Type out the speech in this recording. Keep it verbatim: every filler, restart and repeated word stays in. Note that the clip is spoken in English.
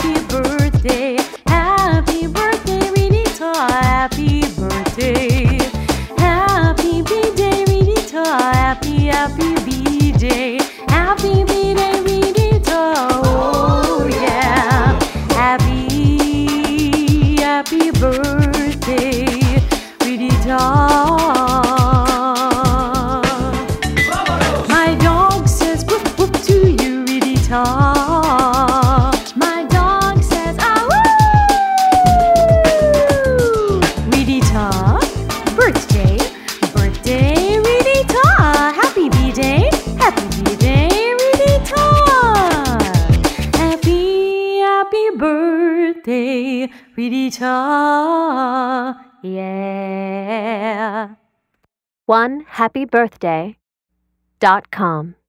happy birthday, happy birthday, Ridita, happy birthday, happy B-day, Ridita, happy, happy B-day, happy B-day, Ridita, oh yeah, happy, happy birthday, Ridita. My dog says woof woof to you, Ridita. My dog says ah woo! Ridita, birthday, birthday, Ridita. Happy B-day, happy B-day, Ridita. Happy, happy birthday, Ridita. Yeah. one happy birthday dot com